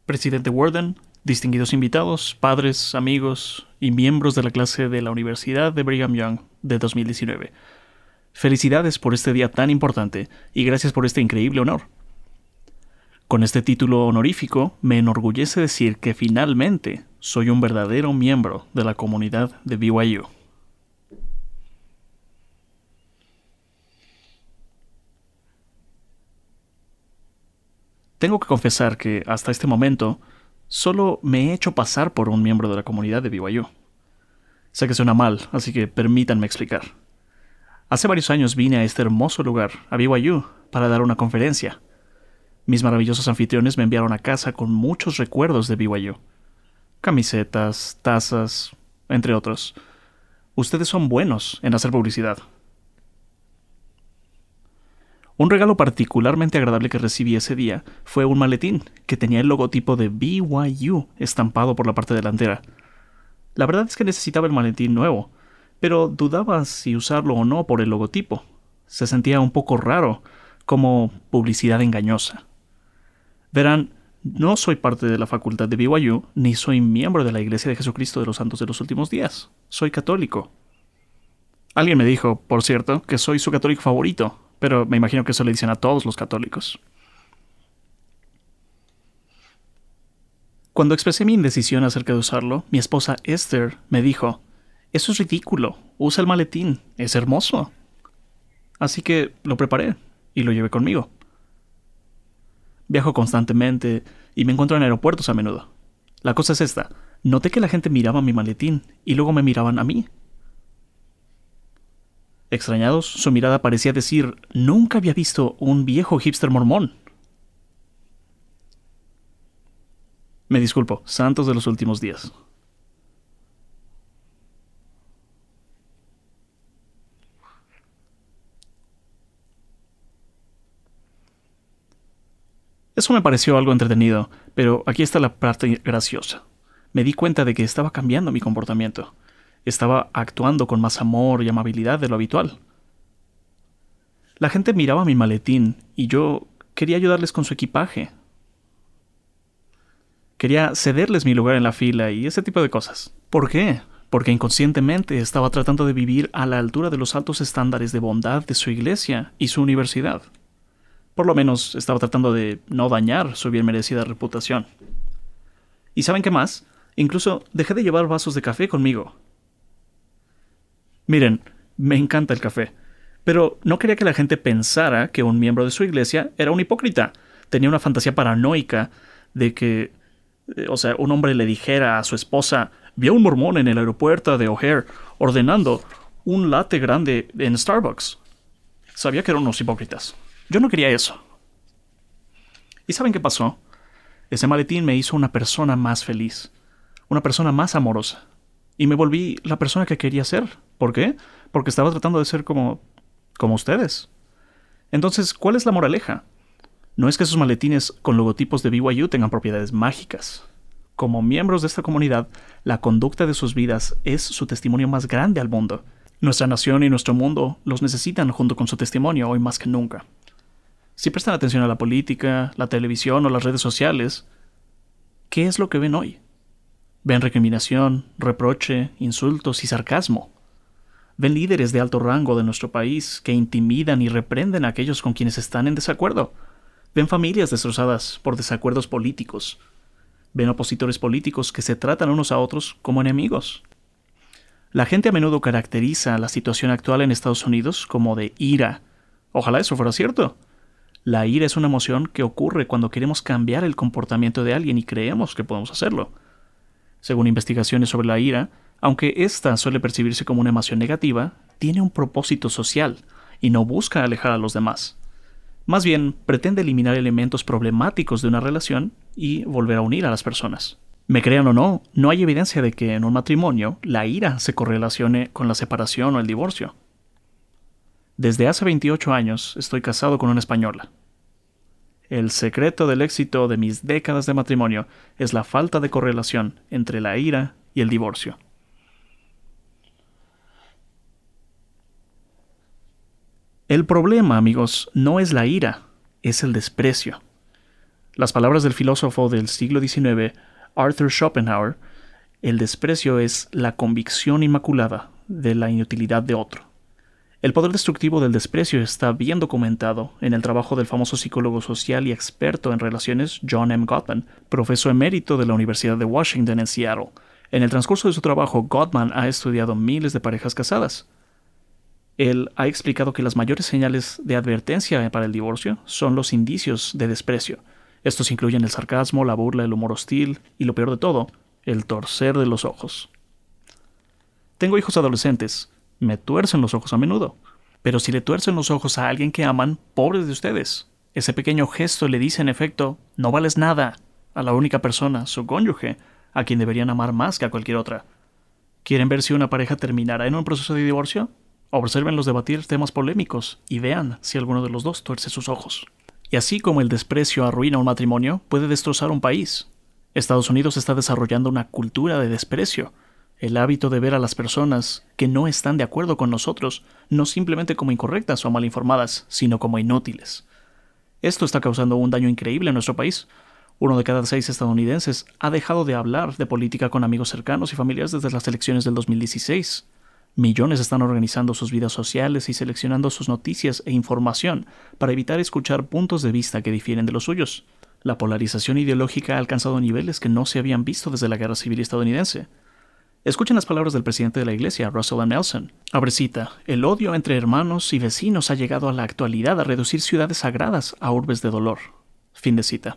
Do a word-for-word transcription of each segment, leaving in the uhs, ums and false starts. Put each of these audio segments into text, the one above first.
Presidente Warden, distinguidos invitados, padres, amigos y miembros de la clase de la Universidad de Brigham Young de dos mil diecinueve. Felicidades por este día tan importante y gracias por este increíble honor. Con este título honorífico, me enorgullece decir que finalmente soy un verdadero miembro de la comunidad de B Y U. Tengo que confesar que, hasta este momento, solo me he hecho pasar por un miembro de la comunidad de B Y U. Sé que suena mal, así que permítanme explicar. Hace varios años vine a este hermoso lugar, a B Y U, para dar una conferencia. Mis maravillosos anfitriones me enviaron a casa con muchos recuerdos de B Y U. Camisetas, tazas, entre otros. Ustedes son buenos en hacer publicidad. Un regalo particularmente agradable que recibí ese día fue un maletín que tenía el logotipo de B Y U estampado por la parte delantera. La verdad es que necesitaba el maletín nuevo, pero dudaba si usarlo o no por el logotipo. Se sentía un poco raro, como publicidad engañosa. Verán, no soy parte de la facultad de B Y U, ni soy miembro de la Iglesia de Jesucristo de los Santos de los Últimos Días. Soy católico. Alguien me dijo, por cierto, que soy su católico favorito, pero me imagino que eso le dicen a todos los católicos. Cuando expresé mi indecisión acerca de usarlo, mi esposa Esther me dijo, «Eso es ridículo, usa el maletín, es hermoso». Así que lo preparé y lo llevé conmigo. Viajo constantemente y me encuentro en aeropuertos a menudo. La cosa es esta, noté que la gente miraba mi maletín y luego me miraban a mí. Extrañados, su mirada parecía decir, nunca había visto un viejo hipster mormón. Me disculpo, santos de los últimos días. Eso me pareció algo entretenido, pero aquí está la parte graciosa. Me di cuenta de que estaba cambiando mi comportamiento. Estaba actuando con más amor y amabilidad de lo habitual. La gente miraba mi maletín y yo quería ayudarles con su equipaje. Quería cederles mi lugar en la fila y ese tipo de cosas. ¿Por qué? Porque inconscientemente estaba tratando de vivir a la altura de los altos estándares de bondad de su iglesia y su universidad. Por lo menos estaba tratando de no dañar su bien merecida reputación. ¿Y saben qué más? Incluso dejé de llevar vasos de café conmigo. Miren, me encanta el café, pero no quería que la gente pensara que un miembro de su iglesia era un hipócrita. Tenía una fantasía paranoica de que, eh, o sea, un hombre le dijera a su esposa, vi a un mormón en el aeropuerto de O'Hare ordenando un latte grande en Starbucks. Sabía que eran unos hipócritas. Yo no quería eso. ¿Y saben qué pasó? Ese maletín me hizo una persona más feliz, una persona más amorosa. Y me volví la persona que quería ser. ¿Por qué? Porque estaba tratando de ser como, como ustedes. Entonces, ¿cuál es la moraleja? No es que esos maletines con logotipos de B Y U tengan propiedades mágicas. Como miembros de esta comunidad, la conducta de sus vidas es su testimonio más grande al mundo. Nuestra nación y nuestro mundo los necesitan junto con su testimonio hoy más que nunca. Si prestan atención a la política, la televisión o las redes sociales, ¿qué es lo que ven hoy? Ven recriminación, reproche, insultos y sarcasmo. Ven líderes de alto rango de nuestro país que intimidan y reprenden a aquellos con quienes están en desacuerdo. Ven familias destrozadas por desacuerdos políticos. Ven opositores políticos que se tratan unos a otros como enemigos. La gente a menudo caracteriza la situación actual en Estados Unidos como de ira. Ojalá eso fuera cierto. La ira es una emoción que ocurre cuando queremos cambiar el comportamiento de alguien y creemos que podemos hacerlo. Según investigaciones sobre la ira, aunque ésta suele percibirse como una emoción negativa, tiene un propósito social y no busca alejar a los demás. Más bien, pretende eliminar elementos problemáticos de una relación y volver a unir a las personas. Me crean o no, no hay evidencia de que en un matrimonio la ira se correlacione con la separación o el divorcio. Desde hace veintiocho años estoy casado con una española. El secreto del éxito de mis décadas de matrimonio es la falta de correlación entre la ira y el divorcio. El problema, amigos, no es la ira, es el desprecio. Las palabras del filósofo del siglo diecinueve, Arthur Schopenhauer, el desprecio es la convicción inmaculada de la inutilidad de otro. El poder destructivo del desprecio está bien documentado en el trabajo del famoso psicólogo social y experto en relaciones John M. Gottman, profesor emérito de la Universidad de Washington en Seattle. En el transcurso de su trabajo, Gottman ha estudiado miles de parejas casadas. Él ha explicado que las mayores señales de advertencia para el divorcio son los indicios de desprecio. Estos incluyen el sarcasmo, la burla, el humor hostil y, lo peor de todo, el torcer de los ojos. Tengo hijos adolescentes. Me tuercen los ojos a menudo. Pero si le tuercen los ojos a alguien que aman, pobres de ustedes. Ese pequeño gesto le dice, en efecto, no vales nada a la única persona, su cónyuge, a quien deberían amar más que a cualquier otra. ¿Quieren ver si una pareja terminará en un proceso de divorcio? Obsérvenlos debatir temas polémicos y vean si alguno de los dos tuerce sus ojos. Y así como el desprecio arruina un matrimonio, puede destrozar un país. Estados Unidos está desarrollando una cultura de desprecio. El hábito de ver a las personas que no están de acuerdo con nosotros, no simplemente como incorrectas o mal informadas, sino como inútiles. Esto está causando un daño increíble en nuestro país. Uno de cada seis estadounidenses ha dejado de hablar de política con amigos cercanos y familiares desde las elecciones del dos mil dieciséis. Millones están organizando sus vidas sociales y seleccionando sus noticias e información para evitar escuchar puntos de vista que difieren de los suyos. La polarización ideológica ha alcanzado niveles que no se habían visto desde la Guerra Civil estadounidense. Escuchen las palabras del presidente de la Iglesia, Russell M. Nelson. Abre cita. El odio entre hermanos y vecinos ha llegado a la actualidad a reducir ciudades sagradas a urbes de dolor. Fin de cita.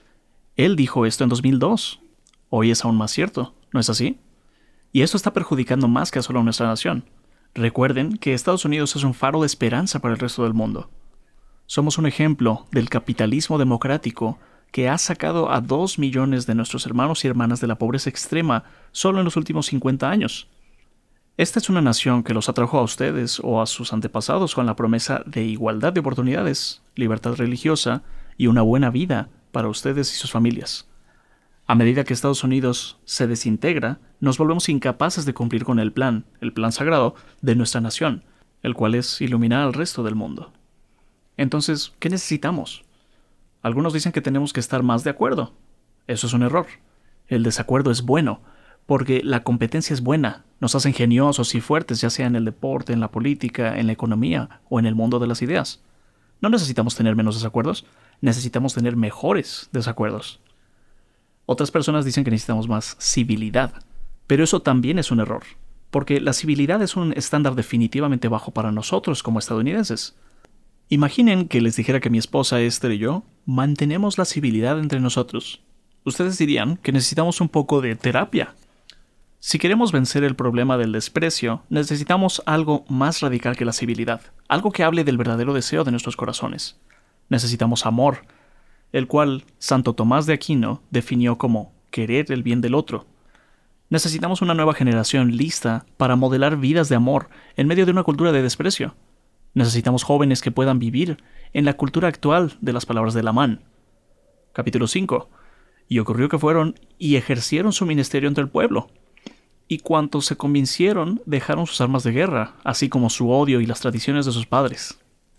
Él dijo esto en dos mil dos. Hoy es aún más cierto, ¿no es así? Y esto está perjudicando más que a solo nuestra nación. Recuerden que Estados Unidos es un faro de esperanza para el resto del mundo. Somos un ejemplo del capitalismo democrático que ha sacado a dos millones de nuestros hermanos y hermanas de la pobreza extrema solo en los últimos cincuenta años. Esta es una nación que los atrajo a ustedes o a sus antepasados con la promesa de igualdad de oportunidades, libertad religiosa y una buena vida para ustedes y sus familias. A medida que Estados Unidos se desintegra, nos volvemos incapaces de cumplir con el plan, el plan sagrado de nuestra nación, el cual es iluminar al resto del mundo. Entonces, ¿qué necesitamos? Algunos dicen que tenemos que estar más de acuerdo. Eso es un error. El desacuerdo es bueno, porque la competencia es buena. Nos hace ingeniosos y fuertes, ya sea en el deporte, en la política, en la economía o en el mundo de las ideas. No necesitamos tener menos desacuerdos, necesitamos tener mejores desacuerdos. Otras personas dicen que necesitamos más civilidad, pero eso también es un error, porque la civilidad es un estándar definitivamente bajo para nosotros como estadounidenses. Imaginen que les dijera que mi esposa Esther y yo mantenemos la civilidad entre nosotros. Ustedes dirían que necesitamos un poco de terapia. Si queremos vencer el problema del desprecio, necesitamos algo más radical que la civilidad, algo que hable del verdadero deseo de nuestros corazones. Necesitamos amor, el cual Santo Tomás de Aquino definió como querer el bien del otro. Necesitamos una nueva generación lista para modelar vidas de amor en medio de una cultura de desprecio. Necesitamos jóvenes que puedan vivir en la cultura actual de las palabras de Lamán. Capítulo cinco. Y ocurrió que fueron y ejercieron su ministerio entre el pueblo. Y cuantos se convencieron dejaron sus armas de guerra, así como su odio y las tradiciones de sus padres.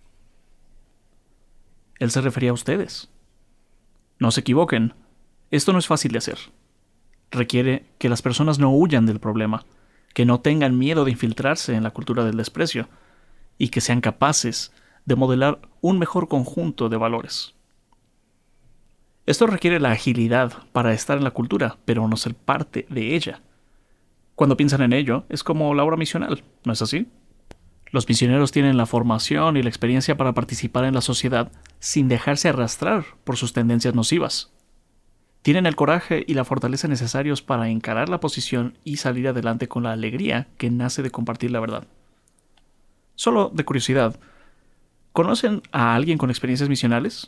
Él se refería a ustedes. No se equivoquen, esto no es fácil de hacer. Requiere que las personas no huyan del problema, que no tengan miedo de infiltrarse en la cultura del desprecio, y que sean capaces de modelar un mejor conjunto de valores. Esto requiere la agilidad para estar en la cultura, pero no ser parte de ella. Cuando piensan en ello, es como la obra misional, ¿no es así? Los misioneros tienen la formación y la experiencia para participar en la sociedad sin dejarse arrastrar por sus tendencias nocivas. Tienen el coraje y la fortaleza necesarios para encarar la posición y salir adelante con la alegría que nace de compartir la verdad. Solo de curiosidad, ¿conocen a alguien con experiencias misionales?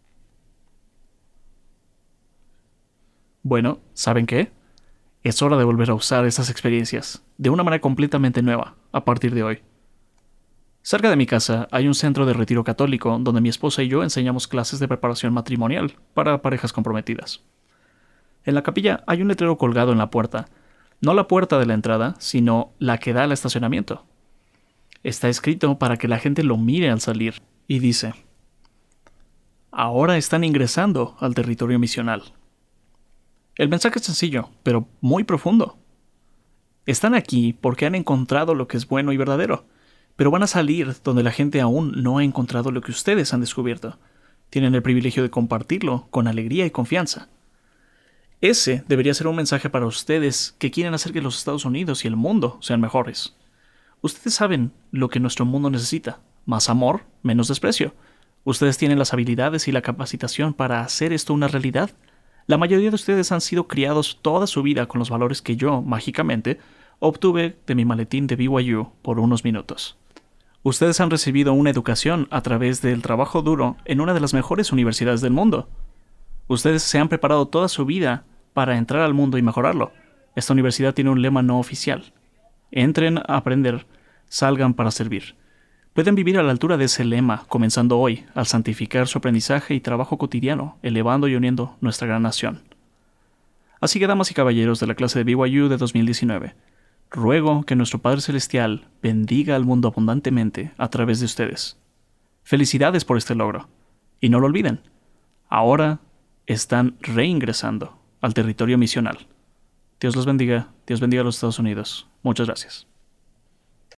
Bueno, ¿saben qué? Es hora de volver a usar esas experiencias, de una manera completamente nueva, a partir de hoy. Cerca de mi casa hay un centro de retiro católico donde mi esposa y yo enseñamos clases de preparación matrimonial para parejas comprometidas. En la capilla hay un letrero colgado en la puerta, no la puerta de la entrada, sino la que da al estacionamiento. Está escrito para que la gente lo mire al salir y dice: ahora están ingresando al territorio misional. El mensaje es sencillo, pero muy profundo. Están aquí porque han encontrado lo que es bueno y verdadero, pero van a salir donde la gente aún no ha encontrado lo que ustedes han descubierto. Tienen el privilegio de compartirlo con alegría y confianza. Ese debería ser un mensaje para ustedes que quieren hacer que los Estados Unidos y el mundo sean mejores. Ustedes saben lo que nuestro mundo necesita: más amor, menos desprecio. Ustedes tienen las habilidades y la capacitación para hacer esto una realidad. La mayoría de ustedes han sido criados toda su vida con los valores que yo, mágicamente, obtuve de mi maletín de B Y U por unos minutos. Ustedes han recibido una educación a través del trabajo duro en una de las mejores universidades del mundo. Ustedes se han preparado toda su vida para entrar al mundo y mejorarlo. Esta universidad tiene un lema no oficial: entren a aprender, salgan para servir. Pueden vivir a la altura de ese lema, comenzando hoy, al santificar su aprendizaje y trabajo cotidiano, elevando y uniendo nuestra gran nación. Así que, damas y caballeros de la clase de B Y U de dos mil diecinueve, ruego que nuestro Padre Celestial bendiga al mundo abundantemente a través de ustedes. Felicidades por este logro. Y no lo olviden, ahora están reingresando al territorio misional. Dios los bendiga, Dios bendiga a los Estados Unidos. Muchas gracias.